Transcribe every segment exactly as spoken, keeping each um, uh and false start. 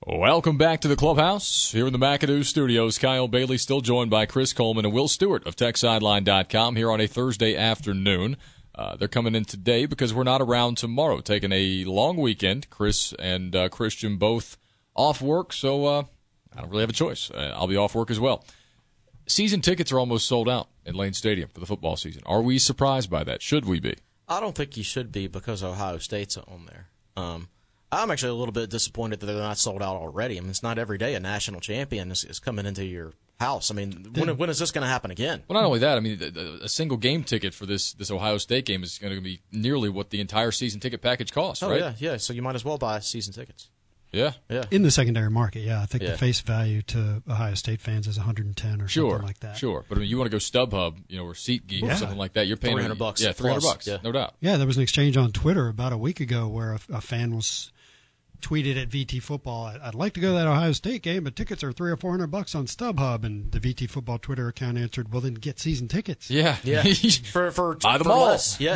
Welcome back to the clubhouse. Here in the McAdoo studios, Kyle Bailey still joined by Chris Coleman and Will Stewart of Tech Sideline dot com here on a Thursday afternoon. Uh, they're coming in today because we're not around tomorrow, taking a long weekend. Chris and uh, Christian both off work, so uh, I don't really have a choice. Uh, I'll be off work as well. Season tickets are almost sold out in Lane Stadium for the football season. Are we surprised by that? Should we be? I don't think you should be because Ohio State's on there. Um, I'm actually a little bit disappointed that they're not sold out already. I mean, it's not every day a national champion is, is coming into your house. I mean, when, when is this going to happen again? Well, not only that, I mean, the, the, a single game ticket for this, this Ohio State game is going to be nearly what the entire season ticket package costs, oh, right? yeah, yeah. So you might as well buy season tickets. Yeah. yeah. In the secondary market, yeah. I think yeah. the face value to Ohio State fans is one hundred ten or sure, something like that. Sure, but I mean, you want to go StubHub, you know, or SeatGeek yeah. or something like that. You're paying three hundred bucks. Yeah, three hundred bucks, yeah. no doubt. Yeah, there was an exchange on Twitter about a week ago where a, a fan was tweeted at V T Football, I'd like to go to that Ohio State game, but tickets are three or four hundred bucks on StubHub. And the V T Football Twitter account answered, well, then get season tickets. Yeah, yeah. for for buy them for all. Less. Yeah.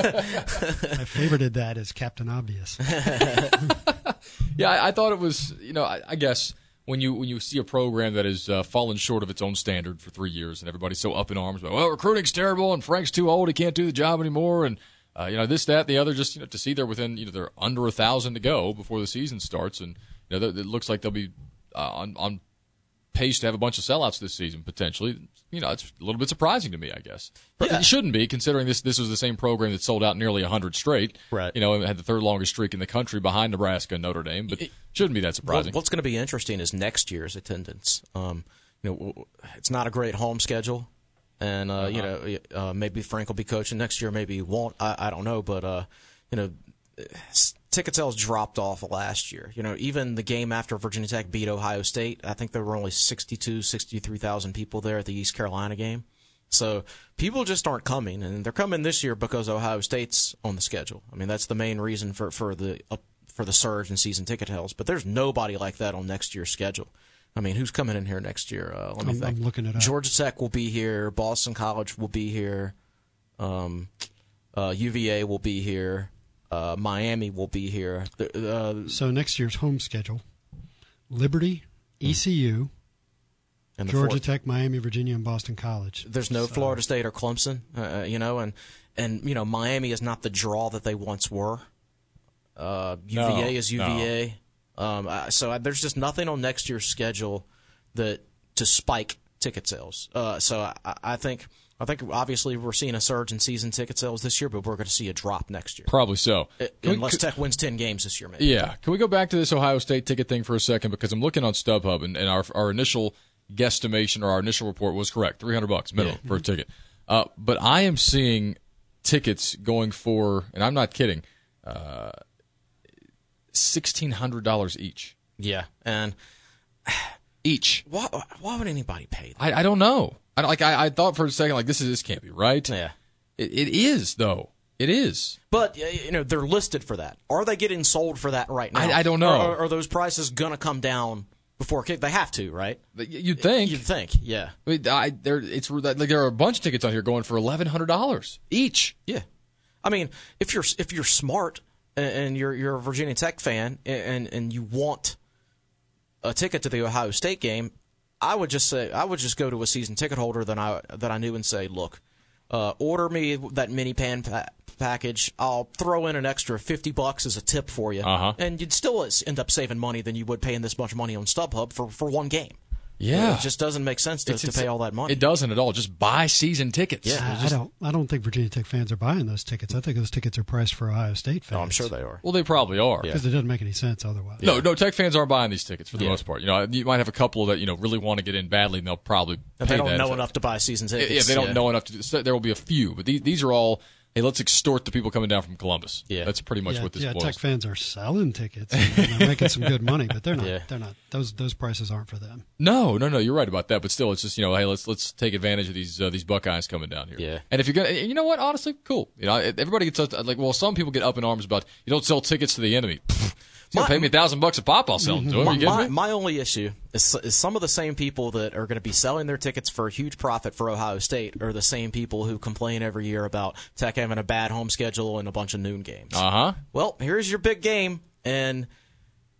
I favorited that as Captain Obvious. Yeah, I, I thought it was, you know, I, I guess when you when you see a program that has uh, fallen short of its own standard for three years and everybody's so up in arms about, well, recruiting's terrible and Frank's too old, he can't do the job anymore, and uh, you know this, that, the other, just you know to see they're within, you know, they're under a thousand to go before the season starts, and you know it looks like they'll be uh, on on pace to have a bunch of sellouts this season potentially. You know, it's a little bit surprising to me, I guess. But yeah. It shouldn't be, considering this this was the same program that sold out nearly one hundred straight. Right. You know, and had the third longest streak in the country behind Nebraska and Notre Dame, but it shouldn't be that surprising. Well, what's going to be interesting is next year's attendance. Um, you know, it's not a great home schedule, and uh, uh-huh. you know, uh, maybe Frank will be coaching next year, maybe he won't. I, I don't know, but uh, you know, ticket sales dropped off last year. You know, even the game after Virginia Tech beat Ohio State, I think there were only sixty-two, sixty-three thousand people there at the East Carolina game. So people just aren't coming, and they're coming this year because Ohio State's on the schedule. I mean, that's the main reason for for the uh, for the surge in season ticket sales. But there's nobody like that on next year's schedule. I mean, who's coming in here next year? Uh, let me I'm, think. I'm looking it up. Georgia Tech will be here. Boston College will be here. Um, uh, U V A will be here. Uh, Miami will be here. Uh, so next year's home schedule: Liberty, E C U. And Georgia fourth. Tech, Miami, Virginia, and Boston College. There's no so. Florida State or Clemson, uh, you know, and and you know Miami is not the draw that they once were. Uh, U V A no, is U V A, no. um, uh, so uh, there's just nothing on next year's schedule that to spike ticket sales. Uh, so I, I think I think obviously we're seeing a surge in season ticket sales this year, but we're going to see a drop next year. Probably so. It, unless we, Tech wins ten games this year, maybe. Yeah. Can we go back to this Ohio State ticket thing for a second? Because I'm looking on StubHub, and, and our our initial guesstimation or our initial report was correct, three hundred bucks minimum yeah. for a ticket. Uh, but I am seeing tickets going for, and I'm not kidding, uh, sixteen hundred dollars each. Yeah, and each. Why, why would anybody pay that? I, I don't know. I, like I, I thought for a second, like this is this can't be right. Yeah, it, it is though. It is. But you know they're listed for that. Are they getting sold for that right now? I, I don't know. Or, are those prices gonna come down before kick? They have to, right? You'd think. You'd think. Yeah. I mean, I, there it's like there are a bunch of tickets on here going for eleven hundred dollars each. Yeah. I mean, if you're if you're smart and you're you're a Virginia Tech fan and and you want a ticket to the Ohio State game, I would just say I would just go to a season ticket holder that I that I knew and say, look, uh, order me that mini pan pa- package. I'll throw in an extra fifty bucks as a tip for you, uh-huh. and you'd still end up saving money than you would paying this much money on StubHub for, for one game. Yeah, it just doesn't make sense to, it's, to it's, pay all that money. It doesn't at all. Just buy season tickets. Yeah, I, just, I don't. I don't think Virginia Tech fans are buying those tickets. I think those tickets are priced for Ohio State fans. Oh, I'm sure they are. Well, they probably are. Because yeah. it doesn't make any sense otherwise. No, no, Tech fans aren't buying these tickets for the yeah. most part. You know, you might have a couple that you know really want to get in badly, and they'll probably and pay they don't that know if, enough to buy season tickets. Yeah, they don't yeah. know enough to. So there will be a few, but these these are all. Hey, let's extort the people coming down from Columbus. Yeah, that's pretty much yeah, what this yeah, was. Tech fans are selling tickets and they're making some good money, but they're not. Yeah. They're not. Those those prices aren't for them. No, no, no. You're right about that, but still, it's just you know, hey, let's let's take advantage of these uh, these Buckeyes coming down here. Yeah. And if you're gonna, you know what? Honestly, cool. You know, everybody gets like, well, some people get up in arms about you don't sell tickets to the enemy. He's going to pay me a thousand bucks a pop, I'll sell them to him. My, Are you kidding my, me? my only issue is, is some of the same people that are going to be selling their tickets for a huge profit for Ohio State are the same people who complain every year about Tech having a bad home schedule and a bunch of noon games. Uh-huh. Well, here's your big game, and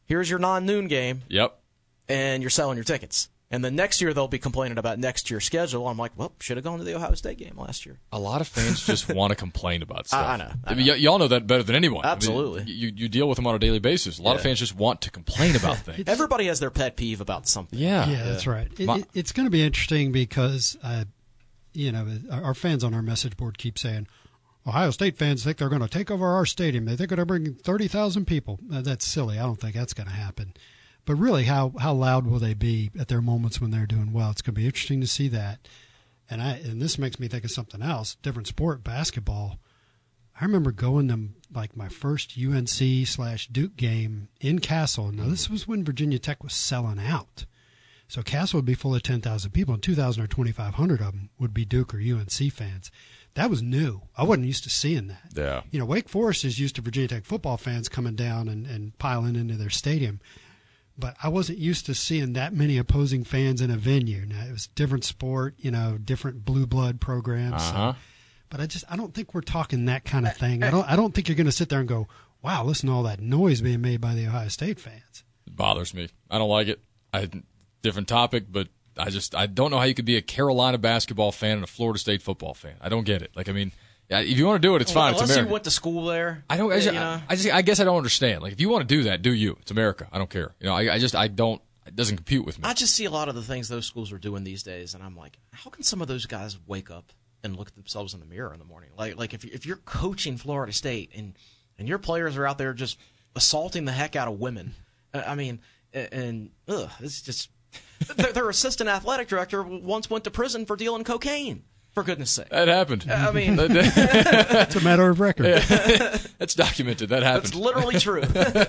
here's your non-noon game. Yep. And you're selling your tickets. And then next year they'll be complaining about next year's schedule. I'm like, well, should have gone to the Ohio State game last year. A lot of fans just want to complain about stuff. I, I know. I I mean, know. y- y'all know that better than anyone. Absolutely. I mean, you, you deal with them on a daily basis. A lot Yeah. of fans just want to complain about things. Everybody has their pet peeve about something. Yeah. Yeah, that's right. It, My- it, it's going to be interesting because, uh, you know, our our fans on our message board keep saying, Ohio State fans think they're going to take over our stadium. They think they're going to bring thirty thousand people. Uh, that's silly. I don't think that's going to happen. But really, how, how loud will they be at their moments when they're doing well? It's going to be interesting to see that. And I and this makes me think of something else, different sport, basketball. I remember going to like my first U N C slash Duke game in Castle. Now, this was when Virginia Tech was selling out. So Castle would be full of ten thousand people, and two thousand or twenty-five hundred of them would be Duke or U N C fans. That was new. I wasn't used to seeing that. Yeah. You know, Wake Forest is used to Virginia Tech football fans coming down and, and piling into their stadium. But I wasn't used to seeing that many opposing fans in a venue. Now, it was different sport, you know, different blue blood programs. Uh-huh. So, but I just I don't think we're talking that kind of thing. I don't I don't think you're going to sit there and go, wow, listen to all that noise being made by the Ohio State fans. It bothers me. I don't like it. I different topic, but I just I don't know how you could be a Carolina basketball fan and a Florida State football fan. I don't get it. Like I mean, yeah, if you want to do it, it's fine. Unless it's America. you went to school there. I don't. I just, you know? I, just, I guess I don't understand. Like if you want to do that, do you? It's America. I don't care. You know, I, I just I don't. It doesn't compute with me. I just see a lot of the things those schools are doing these days, and I'm like, how can some of those guys wake up and look at themselves in the mirror in the morning? Like, like if you, if you're coaching Florida State and and your players are out there just assaulting the heck out of women, uh, I mean, and, and ugh, it's just their, their assistant athletic director once went to prison for dealing cocaine. For goodness sake, that happened. I mean, It's a matter of record. That's documented. That happened. it's literally true.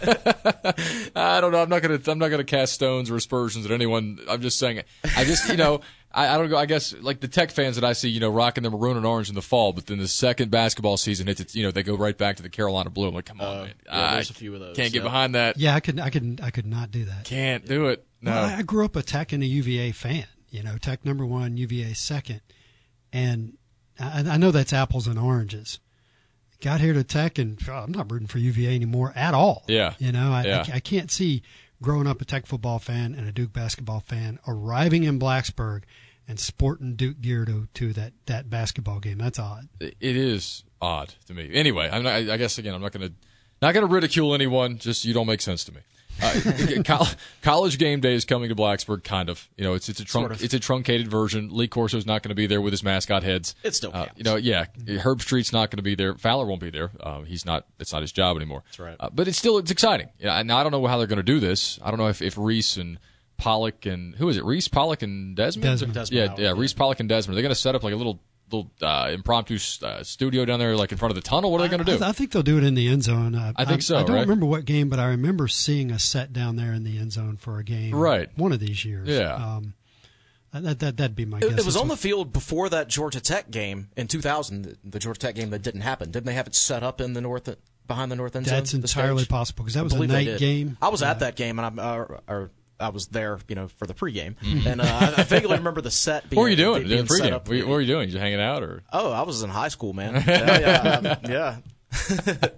I don't know. I'm not gonna. I'm not gonna cast stones or aspersions at anyone. I'm just saying. I just, you know, I, I don't go. I guess like the Tech fans that I see, you know, rocking their maroon and orange in the fall, but then the second basketball season hits, it's, you know, they go right back to the Carolina blue. I'm like, come on, Uh, man. yeah, there's I a few of those, Can't get yeah. behind that. Yeah, I could I could I could not do that. Can't do it. No. Well, I I grew up a Tech and a U V A fan. You know, Tech number one, U V A second, and I, I know that's apples and oranges. Got here to Tech, and oh, I'm not rooting for U V A anymore at all. Yeah. You know, I, Yeah. I, I can't see growing up a Tech football fan and a Duke basketball fan arriving in Blacksburg and sporting Duke gear to, to that, that basketball game. That's odd. It is odd to me. Anyway, I'm not, I guess again, I'm not gonna not gonna ridicule anyone. Just you don't make sense to me. Uh, col- college game day is coming to Blacksburg, kind of. You know, it's it's a trunk, Sort of. it's a truncated version. Lee Corso's not going to be there with his mascot heads. It still Uh, counts. you know, yeah. Herb Street's not going to be there. Fowler won't be there. Um, he's not. It's not his job anymore. That's right. Uh, but it's still it's exciting. Yeah. Now I don't know how they're going to do this. I don't know if, if Reese and Pollock and who is it? Reese, Pollock, and Desmond. Desmond. Desmond Yeah, Howard, yeah. yeah. Reese, Pollock, and Desmond. They're going to set up like a little little uh, impromptu uh, studio down there, like in front of the tunnel. What are they going to I, do? I think they'll do it in the end zone. Uh, I think so, I don't right? remember what game, but I remember seeing a set down there in the end zone for a game. Right. One of these years. Yeah. Um, that, that, that'd be my It, guess. it was That's on what- the field before that Georgia Tech game in two thousand, the, the Georgia Tech game that didn't happen. Didn't they have it set up in the north behind the north end zone? That's the entirely stage? possible because that I was a believe they night did. game. I was Uh, at that game, and I, uh, or I was there, you know, for the pregame, Mm-hmm. and uh, I, I vaguely remember the set. Being, What were you doing being during set pregame? up. What what were you doing? You hanging out or? Oh, I was in high school, man. yeah, yeah, um, yeah.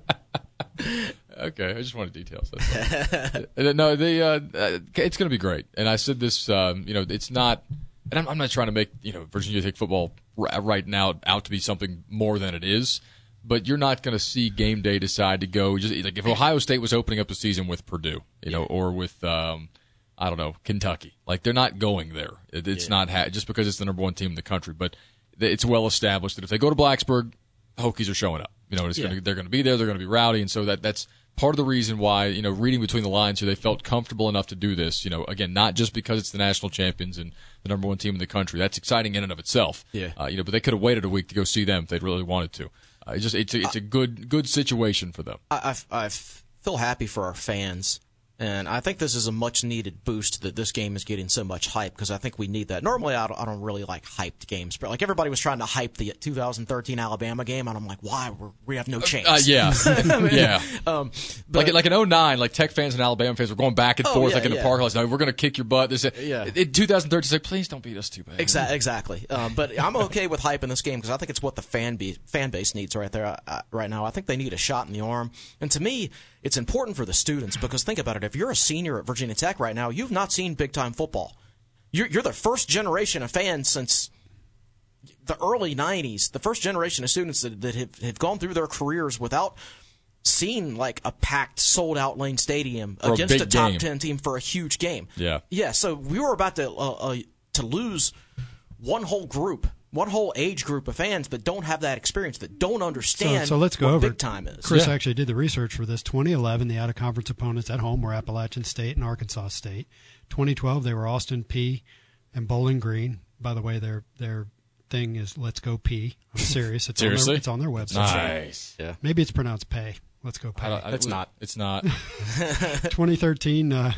Okay, I just wanted details. That's all. Uh, no, the uh, uh, it's going to be great. And I said this, um, you know, it's not. And I'm, I'm not trying to make you know Virginia Tech football r- right now out to be something more than it is. But you're not going to see game day decide to go. Just like if Ohio State was opening up the season with Purdue, you know, or with um, I don't know Kentucky, like they're not going there. It, it's Yeah. not ha- just because it's the number one team in the country, but it's well established that if they go to Blacksburg, Hokies are showing up. You know, it's Yeah. gonna, they're going to be there. They're going to be rowdy, and so that that's part of the reason why, you know, reading between the lines here, they felt comfortable enough to do this. You know, again, not just because it's the national champions and the number one team in the country. That's exciting in and of itself. Yeah. Uh, you know, but they could have waited a week to go see them if they'd really wanted to. Uh, it's just it's a, it's a good good situation for them. I, I, I feel happy for our fans, and I think this is a much-needed boost that this game is getting so much hype, because I think we need that. Normally, I don't, I don't really like hyped games, but like everybody was trying to hype the two thousand thirteen Alabama game, and I'm like, why? We're, we have no chance. Uh, yeah, yeah. Um, but, Like like in oh nine, like Tech fans and Alabama fans were going back and Oh, forth yeah, like in the yeah. park. Like, no, we're going to kick your butt. This, Yeah. In two thousand thirteen, it's like, please don't beat us too bad. Exa- exactly. Um, but I'm okay with hype in this game because I think it's what the fan, be- fan base needs right there uh, right now. I think they need a shot in the arm. And to me, it's important for the students because think about it. If you're a senior at Virginia Tech right now, you've not seen big-time football. You're, you're the first generation of fans since the early nineties, the first generation of students that, that have, have gone through their careers without seeing like a packed, sold-out Lane Stadium for against a, a top game. ten team for a huge game. Yeah. Yeah, so we were about to uh, uh, to lose one whole group, one whole age group of fans that don't have that experience, that don't understand so, so let's go what over big time is. Chris Yeah. actually did the research for this. twenty eleven, the out-of-conference opponents at home were Appalachian State and Arkansas State. twenty twelve, they were Austin Peay and Bowling Green. By the way, their their thing is Let's Go P. I'm serious. It's Seriously? On their, it's on their website. Nice. Yeah. Maybe it's pronounced Pay. Let's Go I Pay. don't- I- It's not. It's not. twenty thirteen, uh,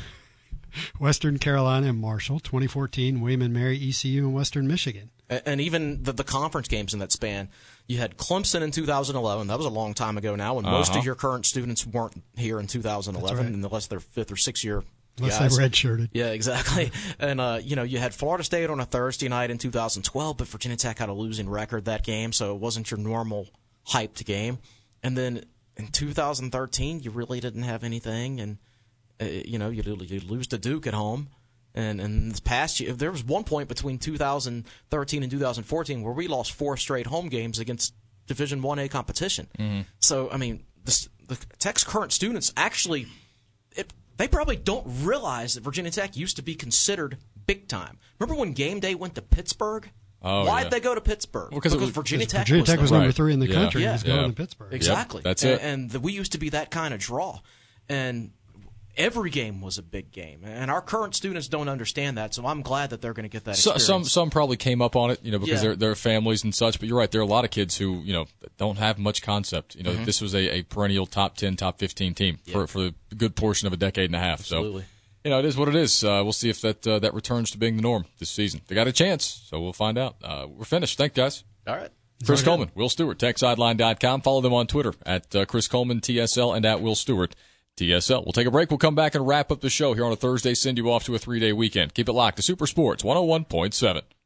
Western Carolina and Marshall. twenty fourteen, William and Mary, E C U, and Western Michigan. And and even the, the conference games in that span, you had Clemson in two thousand eleven. That was a long time ago now, and most Uh-huh. of your current students weren't here in two thousand eleven, right. unless they're fifth or sixth year Unless guys. they redshirted. Yeah, exactly. And, uh, you know, you had Florida State on a Thursday night in two thousand twelve, but Virginia Tech had a losing record that game, so it wasn't your normal hyped game. And then in two thousand thirteen, you really didn't have anything, and, uh, you know, you you lose to Duke at home. And, and this past year, there was one point between two thousand thirteen and two thousand fourteen where we lost four straight home games against Division one A competition. Mm-hmm. So, I mean, the, the Tech's current students actually, it, they probably don't realize that Virginia Tech used to be considered big time. Remember when game day went to Pittsburgh? Oh, Why'd yeah. they go to Pittsburgh? Well, 'cause it was- Virginia Tech Virginia was, Tech the- was number Right. three in the Yeah. country. Yeah. It was going Yeah. to Pittsburgh. Exactly. That's and, it. And the, we used to be that kind of draw. And every game was a big game. And our current students don't understand that, so I'm glad that they're going to get that So, experience. some some probably came up on it, you know, because Yeah. they're they're families and such. But you're right, there are a lot of kids who you know don't have much concept. You know, Mm-hmm. this was a, a perennial top ten, top fifteen team for for a good portion of a decade and a half. Absolutely. So, you know, it is what it is. Uh, we'll see if that uh, that returns to being the norm this season. They got a chance, so we'll find out. Uh, we're finished. Thank you, guys. All right. Chris Coleman, Will Stewart, tech sideline dot com. Follow them on Twitter at uh, Chris Coleman T S L and at Will Stewart T S L. We'll take a break. We'll come back and wrap up the show here on a Thursday, send you off to a three-day weekend. Keep it locked to Super Sports one oh one point seven.